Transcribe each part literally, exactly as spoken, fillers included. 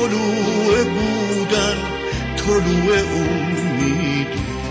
طلوع بودن، طلوع امیدی.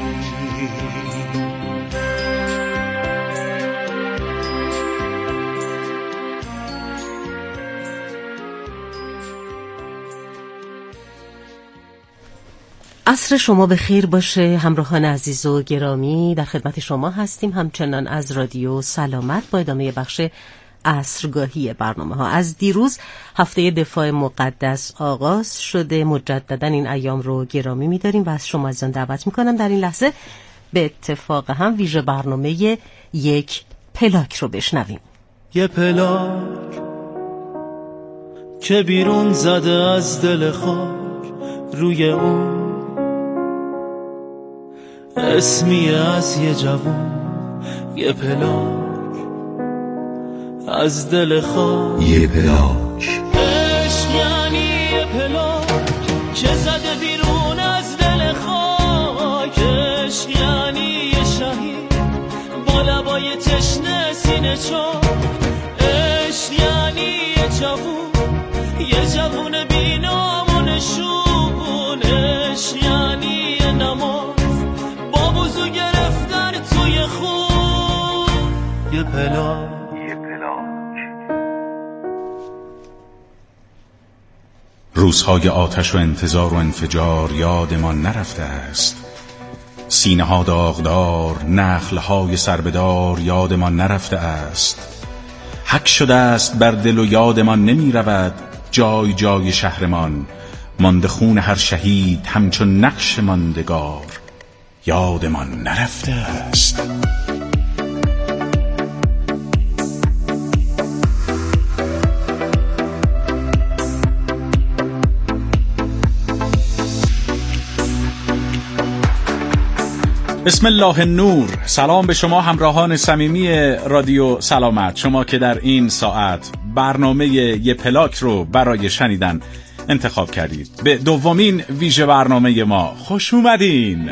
عصر شما به خیر باشه همراهان عزیز و گرامی. در خدمت شما هستیم همچنان از رادیو سلامت با ادامه بخش عصرگاهی برنامه ها. از دیروز هفته دفاع مقدس آغاز شده، مجددا این ایام رو گرامی می‌داریم و از شما عزیزان دعوت می‌کنم در این لحظه به اتفاق هم ویژه برنامه یک پلاک رو بشنویم. یه پلاک که بیرون زده از دل خاک، روی اون اسمی از یه جوون. یه پلاک از دل خاک، یه پلاک عشق یعنی یه پلاک که زده بیرون از دل خاک. عشق یعنی یه شهید با لبای تشنه سینه چاک. عشق یعنی یه جوون، یه جوون بی نام و نشون. عشق یعنی یه نماز با وضو گرفتن توی خون. یه پلاک روزهای آتش و انتظار و انفجار یادمان نرفته است. سینه ها داغدار، نخل های سربدار یادمان نرفته است. حک شده است بر دل و یادمان نمی رود. جای جای شهرمان مانده خون هر شهید همچون نقش ماندگار یادمان نرفته است. بسم الله النور. سلام به شما همراهان صمیمی رادیو سلامت، شما که در این ساعت برنامه یه پلاک رو برای شنیدن انتخاب کردید. به دومین ویژه برنامه ما خوش اومدین.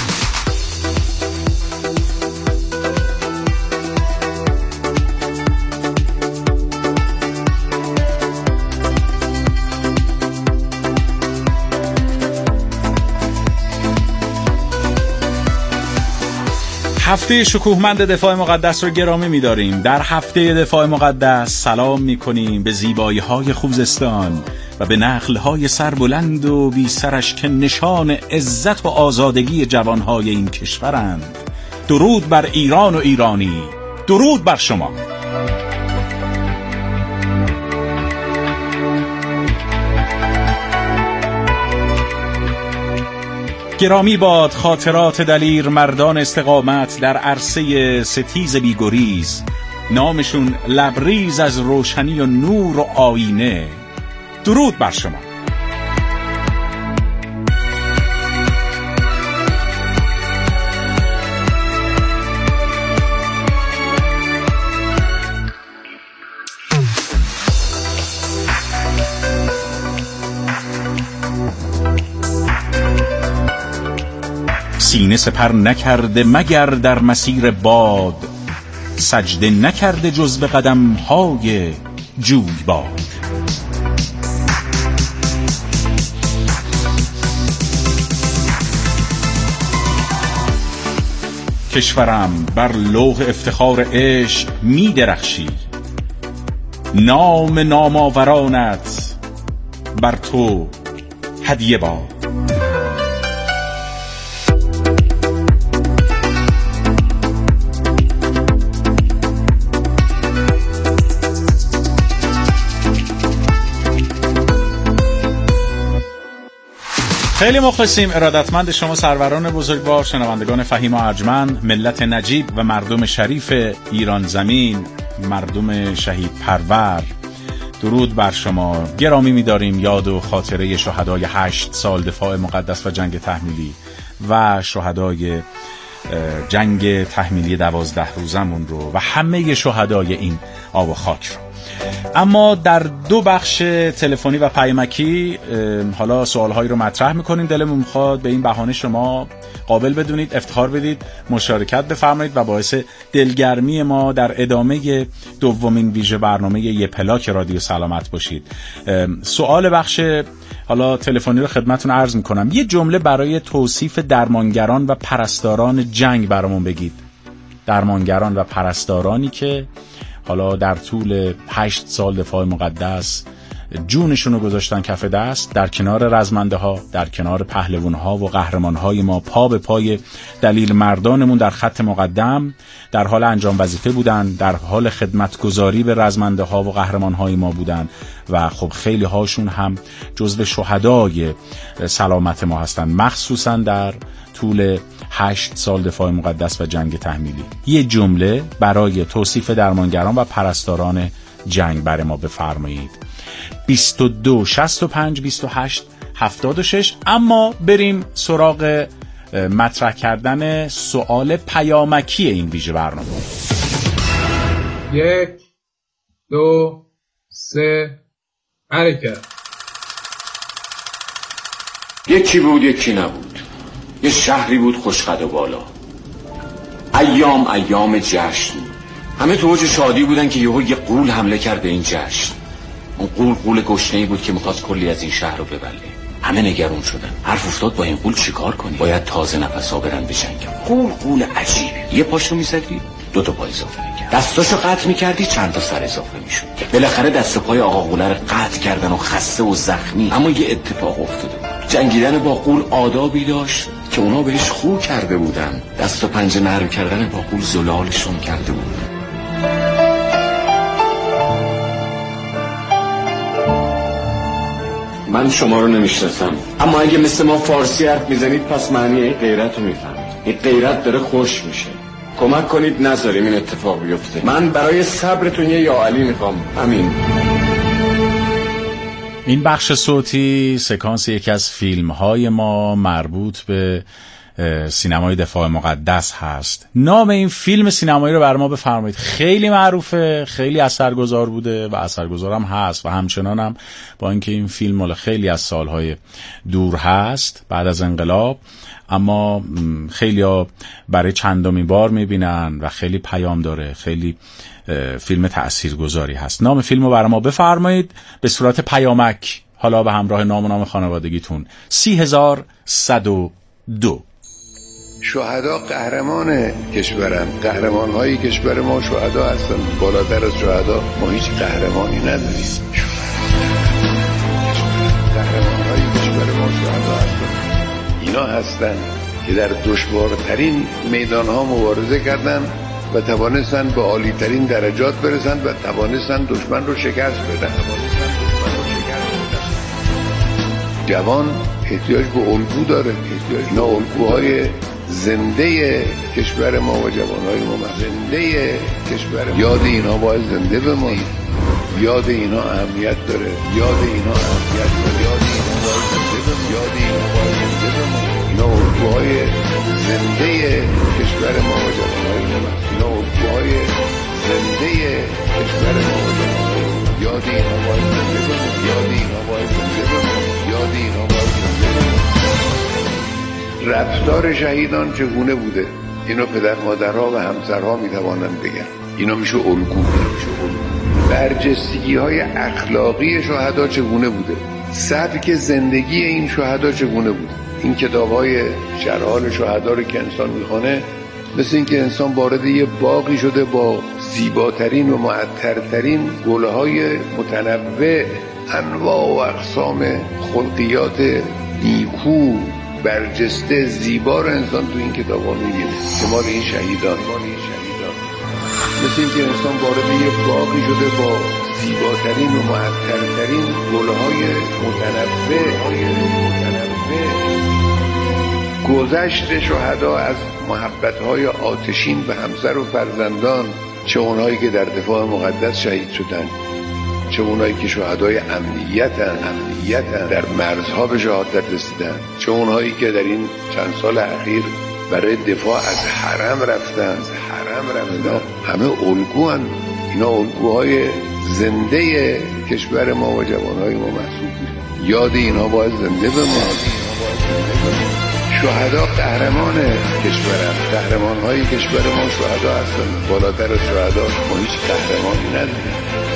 هفته شکوهمند دفاع مقدس رو گرامی می‌داریم. در هفته دفاع مقدس سلام می‌کنیم به زیبایی‌های خوزستان و به نخل‌های سربلند و بی سرش که نشان عزت و آزادگی جوان‌های این کشورند. درود بر ایران و ایرانی، درود بر شما. گرامی باد خاطرات دلیر مردان استقامت در عرصه ستیز بیگریز، نامشون لبریز از روشنی و نور و آینه. درود بر شما. سینه سپر نکرده مگر در مسیر باد، سجده نکرده جز به قدم های جویبار. کشورم بر لوح افتخار عشق می درخشی، نام نامآورانت بر تو هدیه باد. خیلی مخلصیم. ارادتمند شما سروران بزرگوار، شنوندگان فهیم و ارجمند، ملت نجیب و مردم شریف ایران زمین، مردم شهید پرور، درود بر شما. گرامی می‌داریم یاد و خاطره شهدای هشت سال دفاع مقدس و جنگ تحمیلی و شهدای جنگ تحمیلی دوازده روزمون رو و همه شهدای این آب و خاک رو. اما در دو بخش تلفنی و پیامکی حالا سوالهایی رو مطرح میکنیم. دلمون میخواد به این بهانه شما قابل بدونید، افتخار بدید، مشارکت بفرمایید و باعث دلگرمی ما در ادامه دومین ویژه برنامه یه پلاک رادیو سلامت باشید. سوال بخش حالا تلفنی رو خدمتتون عرض میکنم. یه جمله برای توصیف درمانگران و پرستاران جنگ برامون بگید. درمانگران و پرستارانی که حالا در طول هشت سال دفاع مقدس جونشون رو گذاشتن کف دست، در کنار رزمنده ها، در کنار پهلوان ها و قهرمان های ما، پا به پای دلیل مردانمون در خط مقدم در حال انجام وظیفه بودن، در حال خدمتگزاری به رزمنده ها و قهرمان های ما بودن و خب خیلی هاشون هم جزو شهدای سلامت ما هستن، مخصوصا در طول هشت سال دفاع مقدس و جنگ تحمیلی. یه جمله برای توصیف درمانگران و پرستاران جنگ برای ما بفرمایید. بیست و دو شصت و پنج بیست و هشت هفتاد و شش. اما بریم سراغ مطرح کردن سوال پیامکی این ویژه برنامه. یک دو سه حرکت. یکی بود یکی نبود، یه شهری بود خوشقد و بالا، ایام ایام جشن، همه تو اوج شادی بودن که یهو یه غول حمله کرد به این جشن. اون غول غول گشنه‌ای بود که می‌خواست کلی از این شهر رو ببله. همه نگران شدن، حرف افتاد با این غول چیکار کنیم؟ باید تازه نفسا برن بجنگن. غول غول عجیبی، یه پاشو می‌زدی دو تا پای اضافه می‌کرد، دستاشو قطع می‌کردی چند تا سر اضافه می‌شد. بالاخره دست و پای آقا غوله رو قطع کردن و خسته و زخمی. اما یه اتفاق افتاده بود. جنگیدن با غول آدابی داشت که اونا بهش خو کرده بودن. دست و پنجه نرم کردن با غول زلالشون کرده بود. من شما رو نمیشناسم، اما اگه مثل ما فارسی حرف میزنید پس معنی این غیرت رو میفهمید. این غیرت داره خوش میشه. کمک کنید نذاریم این اتفاق بیفته. من برای صبرتون یه یا علی میخوام. همین. این بخش صوتی سکانس یکی از فیلم های ما مربوط به سینمای دفاع مقدس هست. نام این فیلم سینمایی رو بر ما بفرمایید. خیلی معروفه، خیلی اثرگذار بوده و اثرگذار هم هست و همچنان هم با اینکه این فیلم مال خیلی از سالهای دور هست بعد از انقلاب، اما خیلی ها برای چندمین بار میبینن و خیلی پیام داره، خیلی فیلم تأثیرگذاری هست. نام فیلم رو برای ما بفرمایید به صورت پیامک، حالا به همراه نام و نام خانوادگیتون. سی هزار صد و دو. شهدا قهرمان کشورن، قهرمان های کشور ما شهدا هستن. بالاتر از شهدا ما هیچ قهرمانی نداریم. قهرمان های کشور ما شهدا هستن. اینا هستن که در دشوارترین میدان ها مبارزه کردن و توانستن به عالی ترین درجات برسن و توانستن دشمن رو شکست بدن. جوان احتیاج به الگو داره. اینا الگوهای زنده کشور ما و جوانهای ما، زنده کشور ما. یاد اینا باید زنده بمانیم. یاد اینا اهمیت داره. یاد اینا اهمیت داره. یاد اینا باید زنده بمانیم. یاد اینا باید زنده بمانیم. اینا الگوهای زنده کشور ما و جوانهای ما. اینا الگوهای زنده کشور ما و جوانهای ما. یاد اینا باید زنده بمانیم. یاد اینا باید زنده بمانیم. یاد اینا باید زنده بمانیم. رفتار شهیدان چگونه بوده؟ اینو پدر مادرها و همسرها میتوانند بگن. اینا میشه الگو. میشه الگو. برجستگی های اخلاقی شهدا چگونه بوده؟ سبک زندگی این شهدا چگونه بوده؟ این کتاب های شرحال شهدا رو که انسان میخونه مثل این که انسان وارد یه باغی شده با زیباترین و معطرترین گلهای متنوع، انواع و اقسام خلقیات نیکو برجسته زیبا رو انسان تو این کتابا می‌بینه. شمال این شهیدان مثل این که انسان وارد یه باغی شده با زیباترین و معطرترین گلهای متنوع متنوع. گذشت شهدا از محبت‌های آتشین به همسر و فرزندان، چه اونایی که در دفاع مقدس شهید شدن، چه اونایی که شهدای امنیتن امنیتن در مرزها به شهادت رسیدن، چه اونایی که در این چند سال اخیر برای دفاع از حرم رفتن از حرم رفتن. همه الگو هن. اینا الگوهای زنده کشور ما و جوانهای ما محسوب میشه. یاد اینا باید زنده بماند. شهدا قهرمان کشورم، قهرمانهای کشور ما شهدا هستن. بالاتر از شهدا ما هیچ قهرمانی نداریم.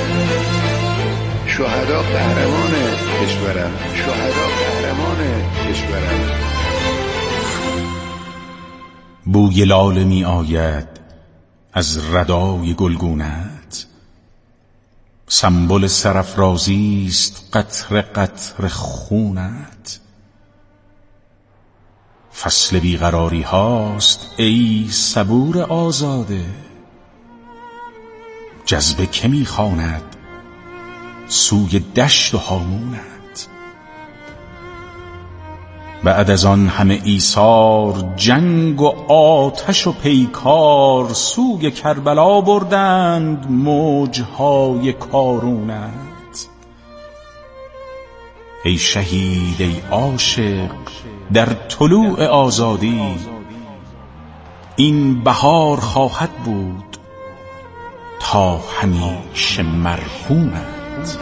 شهدا قهرمان کشورم، شهدا قهرمان کشورم. بوی لاله می آید از ردای گلگونت، سنبل سرافرازی است قطره قطره خونت. فصل بیقراری هاست ای صبور آزاده، جذبه که می خواند سوی دشت و هامونت. بعد از آن همه ایثار جنگ و آتش و پیکار، سوی کربلا بردند موجهای کارونت. ای شهید ای عاشق در طلوع آزادی، این بهار خواهد بود تا همیشه مرهونت.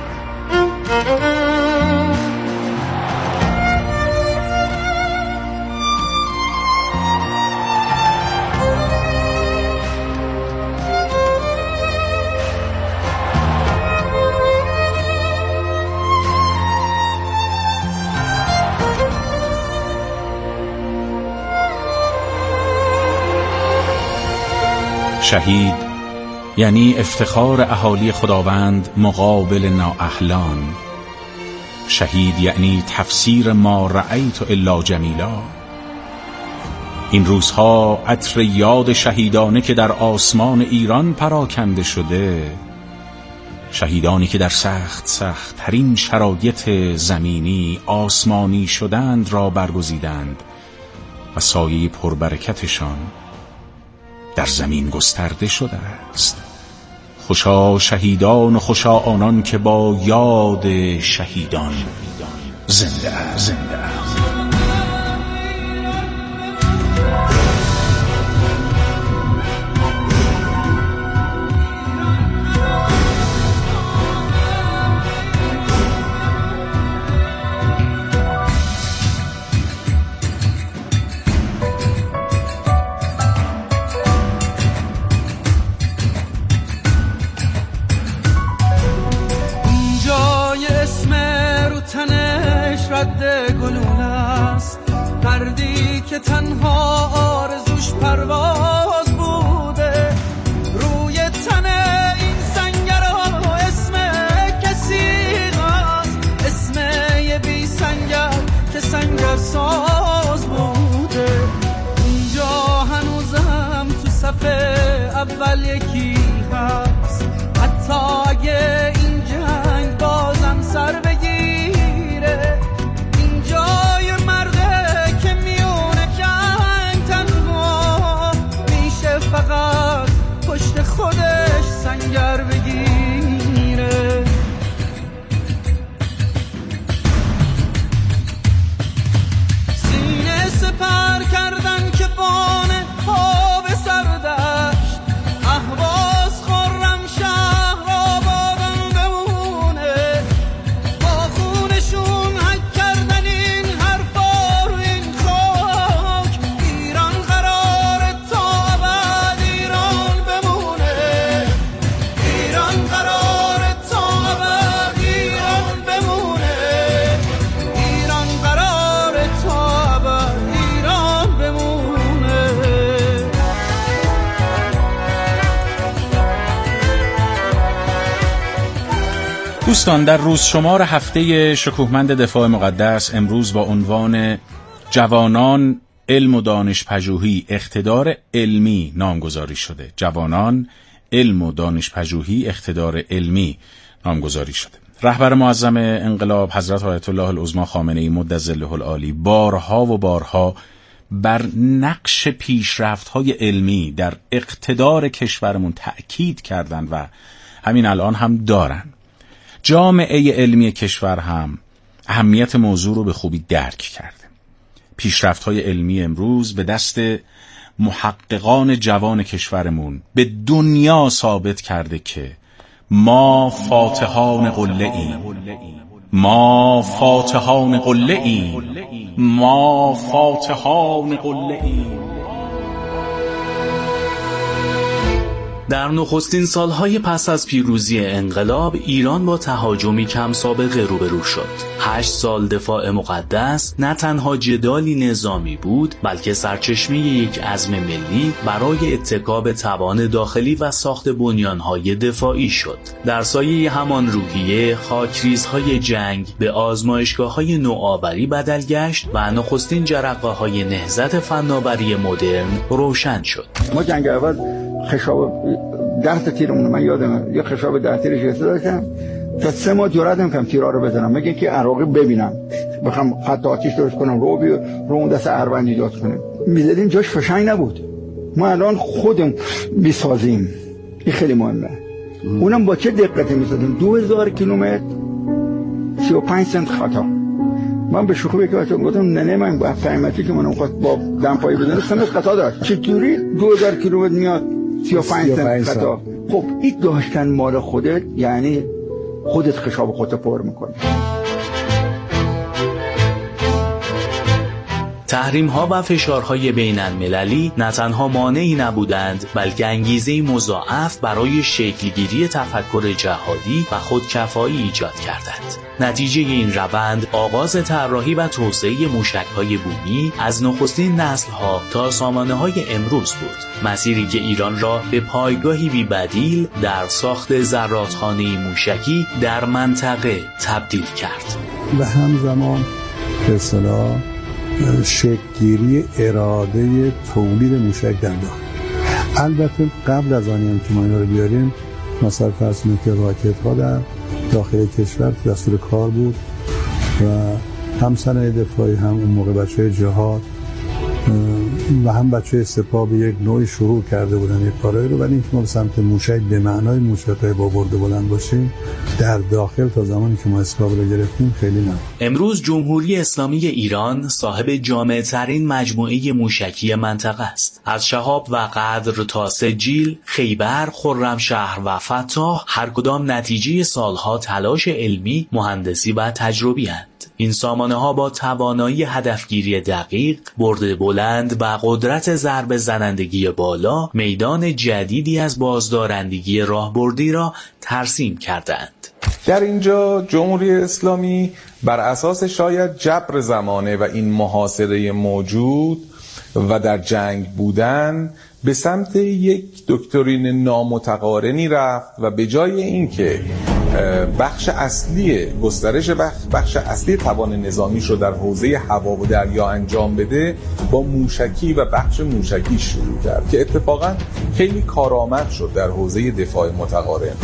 شهید یعنی افتخار اهالی خداوند مقابل نااهلان. شهید یعنی تفسیر ما رأیت الا جمیلا. این روزها عطر یاد شهیدانه که در آسمان ایران پراکنده شده، شهیدانی که در سخت سخت ترین شرایط زمینی آسمانی شدند را برگزیدند و سایه پربرکتشان در زمین گسترده شده است. خوشا شهیدان و خوشا آنان که با یاد شهیدان زنده است. زنده است. که تنها آرزوش پرواز بوده، روی تن این سنگرها اسم کسی هست، اسم یه بی سنگر که سنگر ساز بوده. اینجا هنوزم تو صفحه اول یکی هست، حتی اگه این جنگ بازم سر بگیره. اینجا یه مرده که میونه جنگ تنها میشه فقط پشت خودش سنگر بگیره. سینه سپر کردن که بانه ها به سردشت، اهواز خورم شهر آبادان بمونه، با خونشون حک کردن این حرفا رو این خاک. ایران قراره تا ابد ایران بمونه، ایران قراره تا ابد ایران بمونه، ایران قراره تا ابد ایران بمونه. دوستان، در روز شمار هفته شکوهمند دفاع مقدس امروز با عنوان جوانان علم و دانش پژوهی اقتدار علمی نامگذاری شده. جوانان علم و دانش پژوهی اقتدار علمی نامگذاری شده. رهبر معظم انقلاب حضرت آیت الله العظمی خامنه‌ای مد ظله العالی بارها و بارها بر نقش پیشرفت‌های علمی در اقتدار کشورمون تأکید کردند و همین الان هم دارن. جامعه علمی کشور هم اهمیت موضوع رو به خوبی درک کرده. پیشرفت‌های علمی امروز به دست محققان جوان کشورمون به دنیا ثابت کرده که ما فاتحان قله ایم، ما فاتحان قله ایم، ما فاتحان قله ایم. در نخستین سالهای پس از پیروزی انقلاب ایران با تهاجمی کم سابقه روبرو شد. هشت سال دفاع مقدس نه تنها جدالی نظامی بود، بلکه سرچشمه یک عزم ملی برای اتکا به توان داخلی و ساخت بنیانهای دفاعی شد. در سایه همان روحیه خاکریزهای جنگ به آزمایشگاه‌های نوآوری بدل گشت و نخستین جرقه‌های نهضت فناوری مدرن روشن شد. ما جنگ اول خشاب ده تا تیرمون من یادم یه خشاب ده تیرش حساب داشتم تا سه ماه جرأت نمی‌کردم تیرا رو بزنم مگه اینکه عراقی ببینم بخوام خط آتش درست کنم رو بی رو اون دست اروند ایجاد کنم می‌زدیم جاش فشنگ نبود. ما الان خودمون می‌سازیم، این خیلی مهمه. اونم با چه دقتی می‌سازیم؟ دو هزار کیلومتر سی و پنج سنت خطا. من به شوخی که بچه‌ها گفتم ننه من با فهمیتی که منو خواست با دمپایی بزنه سمت خطا داشت. چطوری دو هزار کیلومتر میاد سی و پنج سنت خطا؟ خب این داشتن مال خودت یعنی خودت خشاب خودت پر میکنی. تحریم‌ها و فشارهای بین‌المللی نه تنها مانعی نبودند، بلکه انگیزه‌ای مضاعف برای شکلگیری تفکر جهادی و خودکفایی ایجاد کردند. نتیجه این روند آغاز طراحی و توسعه موشک‌های بومی از نخستین نسل‌ها تا سامانه‌های امروز بود، مسیری که ایران را به پایگاهی بی‌بدیل در ساخت زرادخانه موشکی در منطقه تبدیل کرد و همزمان به اصطلاح شکل‌گیری اراده تولید موشک در داخل. البته قبل از آنی هم که ما اینا رو بیاریم مثلا فرض کنید که راکت‌ها در داخل کشور دستور کار بود و هم صنایع دفاعی هم اون موقع بچه‌های جهاد و هم بچه‌های سپاه به یک نوعی شروع کرده بودن یک کارایی رو، ولی اینکه ما به سمت موشک به معنای موشک‌های با برد بلند باشیم در داخل تا زمانی که ما اسکاب رو گرفتیم خیلی نه. امروز جمهوری اسلامی ایران صاحب جامع‌ترین مجموعه موشکی منطقه است. از شهاب و قدر تا سجیل، خیبر، خرمشهر و فتاح هر کدام نتیجه سالها تلاش علمی، مهندسی و تجربی اند. این سامانه ها با توانایی هدفگیری دقیق، برد بلند و قدرت ضربه زنندگی بالا میدان جدیدی از بازدارندگی راهبردی را ترسیم کردند. در اینجا جمهوری اسلامی بر اساس شاید جبر زمانه و این محاصره موجود و در جنگ بودن به سمت یک دکترین نامتقارنی رفت و به جای اینکه بخش اصلی گسترش بخش, بخش اصلی توان نظامیش رو در حوزه هوا و دریا انجام بده با موشکی و بخش موشکی شروع کرد که اتفاقا خیلی کارآمد شد در حوزه دفاع متقارن.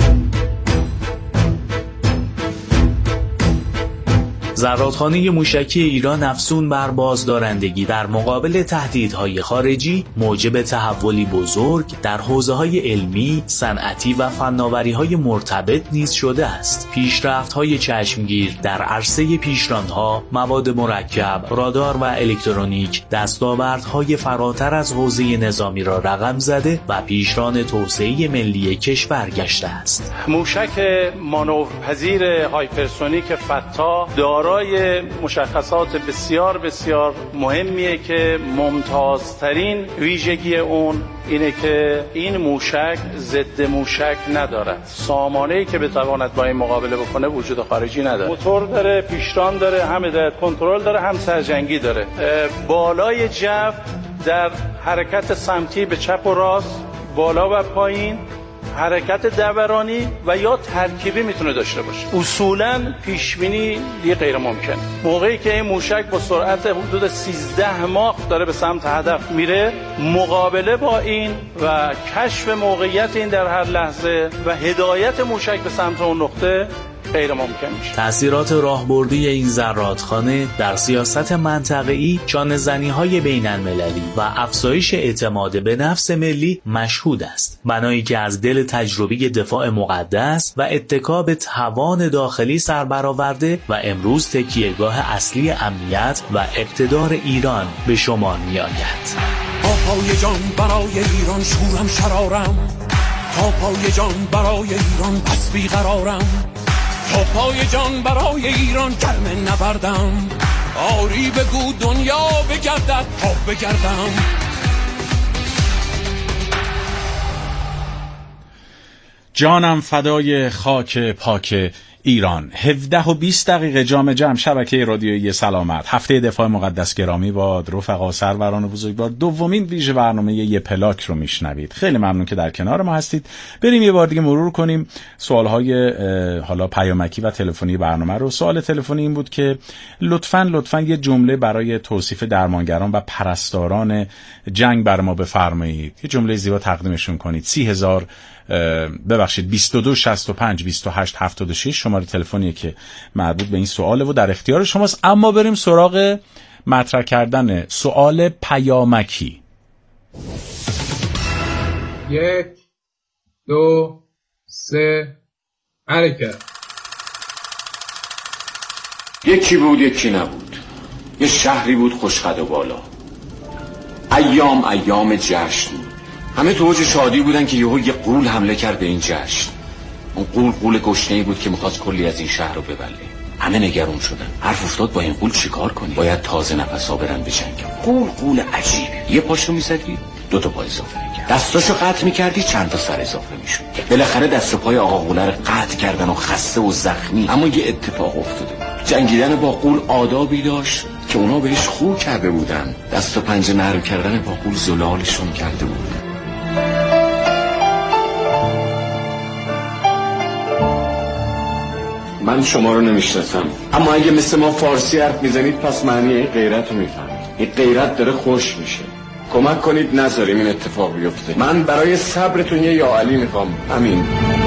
زرادخانه موشکی ایران افزون بر بازدارندگی در مقابل تهدیدهای خارجی موجب تحولی بزرگ در حوزه‌های علمی، صنعتی و فناوری‌های مرتبط نیز شده است. پیشرفت‌های چشمگیر در عرصه پیشران‌ها، مواد مرکب، رادار و الکترونیک دستاوردهای فراتر از حوزه نظامی را رقم زده و پیشران توسعه ملی کشور گشته است. موشک مانورپذیر هایپرسونیک فتاح دارای مشخصات بسیار بسیار مهمیه که ممتازترین ویژگی اون اینه که این موشک ضد موشک ندارد. سامانه‌ای که بتواند با این مقابله بکنه وجود خارجی نداره. موتور داره، پیشران داره، هم هدایت کنترل داره، هم سرجنگی داره. بالای جو در حرکت سمتی به چپ و راست، بالا و پایین، حرکت دورانی و یا ترکیبی میتونه داشته باشه. اصولاً پیشبینی دیگه غیر ممکنه. موقعی که این موشک با سرعت حدود سیزده ماخ داره به سمت هدف میره، مقابله با این و کشف موقعیت این در هر لحظه و هدایت موشک به سمت اون نقطه غیر ممکن میشه. تأثیرات راهبردی این زرادخانه در سیاست منطقه‌ای، شانه‌زنی‌های بین‌المللی و افزایش اعتماد به نفس ملی مشهود است. بنایی که از دل تجربه دفاع مقدس و اتکا به توان داخلی سر برآورده و امروز تکیهگاه اصلی امنیت و اقتدار ایران به شمار می‌آید. آهای جان برای ایران شورم شرارم، تا پای جان برای ایران پس بیقرارم، تا پای جان برای ایران گرم نبردم. آری بگو دنیا بگردد تا بگردم. جانم فدای خاک پاک ایران. هفده و بیست دقیقه جام جم شبکه رادیویی سلامت، هفته دفاع مقدس گرامی باد. رفقا سروران و بزرگوار، دومین ویژه برنامه یه پلاک رو میشنوید. خیلی ممنون که در کنار ما هستید. بریم یه بار دیگه مرور کنیم سوالهای حالا پیامکی و تلفنی برنامه رو. سوال تلفنی این بود که لطفاً لطفاً یه جمله برای توصیف درمانگران و پرستاران جنگ بر ما بفرمایید. یه جمله زیبا تقدیمشون کنید. سی هزار ببخشید بیست و دو شصت و پنج بیست و هشت هفتاد و شش شماره تلفنیه که مربوط به این سواله و در اختیار شماست. اما بریم سراغ مطرح کردن سوال پیامکی. یک دو سه حرکت. یکی بود یکی نبود، یه شهری بود خوشقد و بالا. ایام ایام جشن، همه تو اوج شادی بودن که یهو یه غول حمله کرد به این جشن. اون غول غول گشنه‌ای بود که می‌خواست کلی از این شهر رو ببله. همه نگران شدن. حرف افتاد با این غول چیکار کنی؟ باید تازه نفسا برن بجنگن. غول غول عجیبی. یه پاشو می‌زدی، دو تا پای اضافه می‌کرد. دستاشو قطع می‌کردی، چند تا سر اضافه می‌شد. بالاخره دست و پای آقا غول رو قطع کردن و خسته و زخمی. اما یه اتفاق افتاده بود. جنگیدن با غول آدابی داشت که اونا بهش خو کرده بودن. دست و پنجه نرم کردن با غول زلالشون کرده بود. من شما رو نمیشناسم، اما اگه مثل ما فارسی حرف میزنید پس معنی این غیرت رو میفهمید. این غیرت داره خوش میشه. کمک کنید نذاریم این اتفاق بیفته. من برای صبرتون یه یا علی میخوام. همین.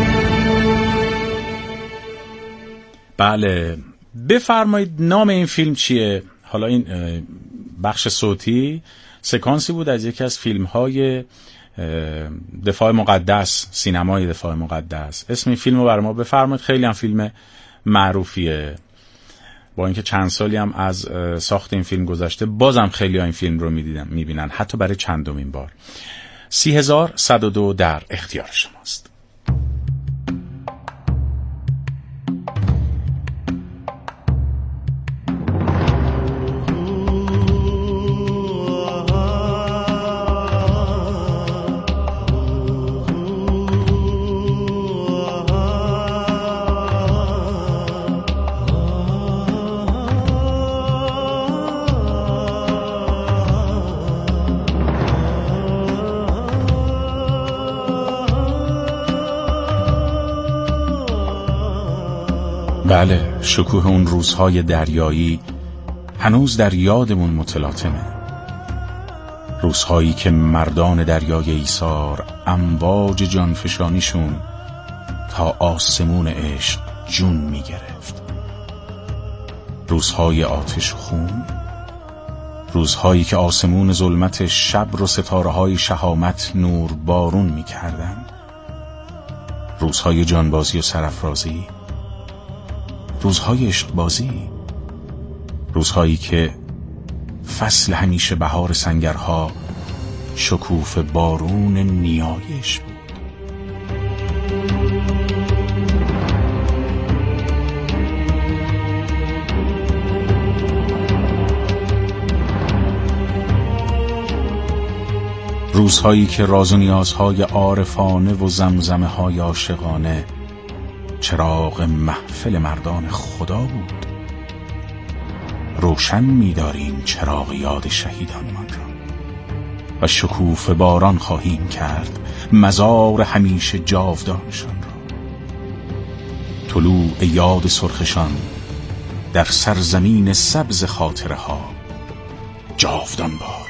بله بفرمایید نام این فیلم چیه؟ حالا این بخش صوتی سکانسی بود از یکی از فیلم های دفاع مقدس، سینمای دفاع مقدس. اسم این فیلم رو برای ما بفرمایید. خیلی هم فیلم معروفیه، با اینکه چند سالی هم از ساخت این فیلم گذشته، بازم خیلی ها این فیلم رو میدیدن میبینن، حتی برای چندمین بار. سی هزار صد و دو در اختیار شماست. بله، شکوه اون روزهای دریایی هنوز در یادمون متلاطمه. روزهایی که مردان دریای ایثار امواج جانفشانیشون تا آسمون عشق جون می گرفت. روزهای آتش و خون، روزهایی که آسمون ظلمت شب رو ستاره‌های شهامت نور بارون می کردن. روزهای جانبازی و سرافرازی، روزهای عشقبازی، روزهایی که فصل همیشه بهار سنگرها شکوف بارون نیایش بود. روزهایی که راز و نیازهای عارفانه و زمزمه های عاشقانه چراغ محفل مردان خدا بود. روشن می‌داریم چراغ یاد شهیدانمان را و شکوفه باران خواهیم کرد مزار همیشه جاودانشان را. طلوع یاد سرخشان در سرزمین سبز خاطره ها جاودان باد.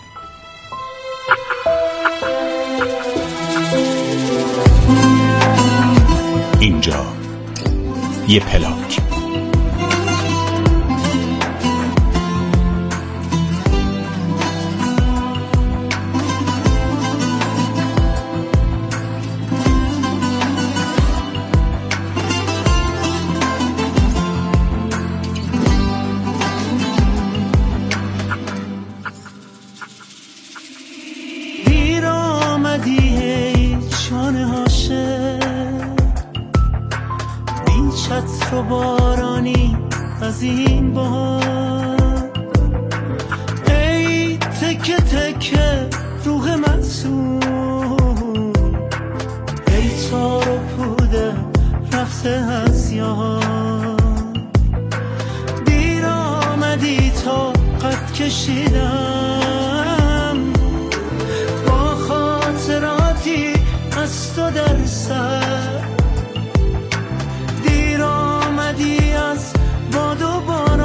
اینجا یه پلاک. دیر آمدی ای شانه هاش از این بار. ای تکه تکه روح معصوم، ای تار و پوده رفته از یاد. دیر آمدی تا قد کشیدم، با خاطراتی از تو در سر. دیر آمدی از باد و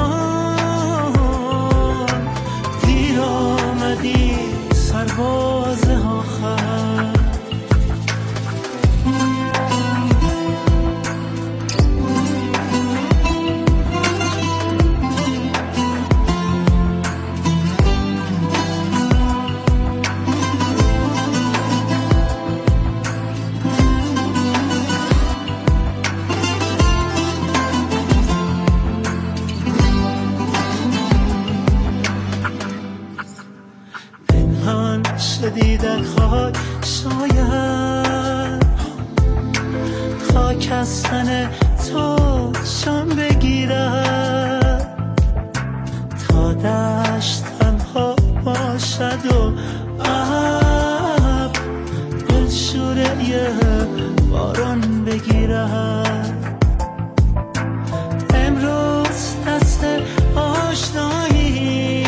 باران، دیر آمدی سرباز آخر. شدی در خاک، شاید خاک از تن تو شام بگیرد تا دشت تنها باشد و ابر دلشوره باران بگیرد. امروز دست آشنایی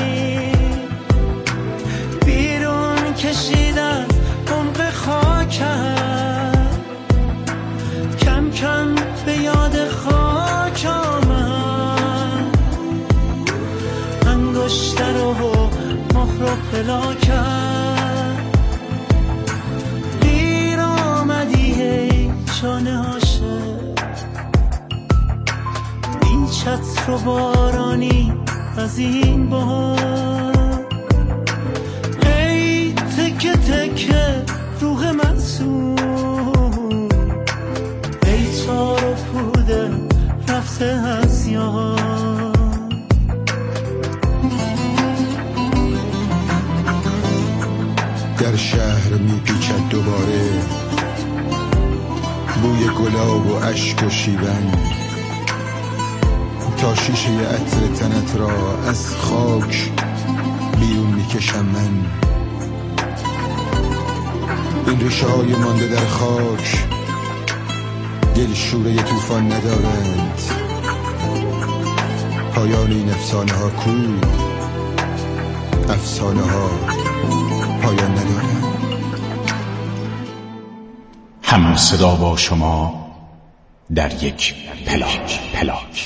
کشیدن عمق خاکم، کم کم به یاد خاک آمد. انگشتر و مهر و پلاکم، دیر آمدی ای جان عاشق. این چتر و بارانی از این بار. تکه تکه روح معصوم، ای تار و پوده رفته از یاد. در شهر میپیچد دوباره بوی گلاب و اشک و شیون، تا شیشه عطر تنت را از خاک بیرون میکشم من. این ریشه های مانده در خاک دل شوره طوفان ندارند. پایان این افسانه ها کو، افسانه ها پایان ندارند. هم صدا با شما در یک پلاک پلاک.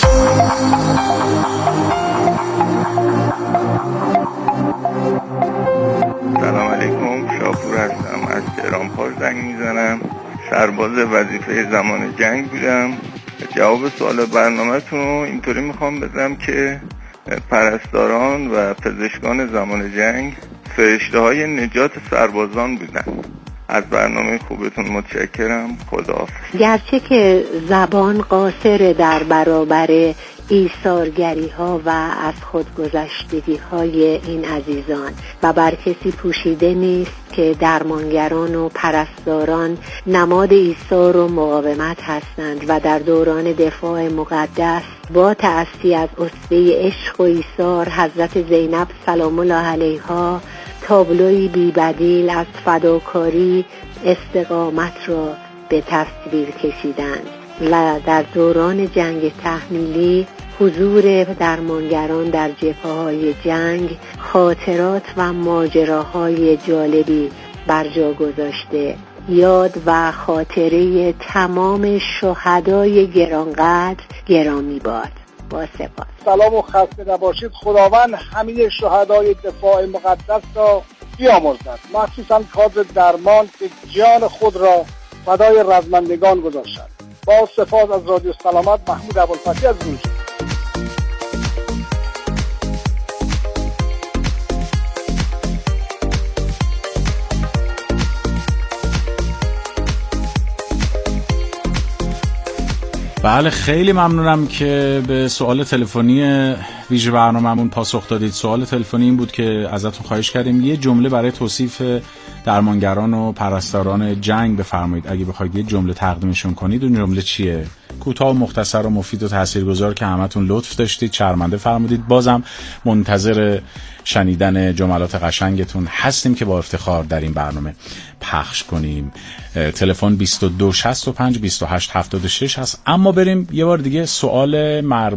سلام علیکم، شاپور هستم، از تهران پار زنگ میزنم. سرباز وظیفه زمان جنگ بودم. جواب سوال برنامه‌تون رو اینطوری میخوام بدم که پرستاران و پزشکان زمان جنگ فرشته های نجات سربازان بودن. از برنامه خوبتون متشکرم. خداحافظ. گرچه که زبان قاصر در برابر ایثارگری ها و از خودگذشتگی های این عزیزان و بر کسی پوشیده نیست که درمانگران و پرستاران نماد ایثار و مقاومت هستند و در دوران دفاع مقدس با تأسی از اسوه عشق و ایثار حضرت زینب سلام الله علیها تابلوی بی‌بدیل از فداکاری استقامت را به تصویر کشیدند و در دوران جنگ تحمیلی حضور درمانگران در جبهه‌های جنگ خاطرات و ماجراهای جالبی بر جا گذاشته. یاد و خاطره تمام شهدای گرانقدر گرامی باد. با سپاس. سلام و خسته نباشید. خداوند همه شهدای دفاع مقدس را بیامرزد، مخصوصا کادر درمان که جان خود را فدای رزمندگان گذاشتند. با سپاس از رادیو سلامت، محمود ابوالفتحی از گوش. بله، خیلی ممنونم که به سوال تلفنی ویژه برنامه‌مون پاسخ دادید. سوال تلفنی این بود که ازتون خواهش کردیم یه جمله برای توصیف درمانگران و پرستاران جنگ بفرمایید. اگه بخواید یه جمله تقدیمشون کنید اون جمله چیه؟ کوتاه و مختصر و مفید و تاثیرگذار که همتون لطف داشتید، شرمنده فرمودید. بازم منتظر شنیدن جملات قشنگتون هستیم که با افتخار در این برنامه پخش کنیم. تلفن بیست و دو شصت و پنج بیست و هشت هفتاد و شش هست. اما بریم یه بار دیگه سوال مربوط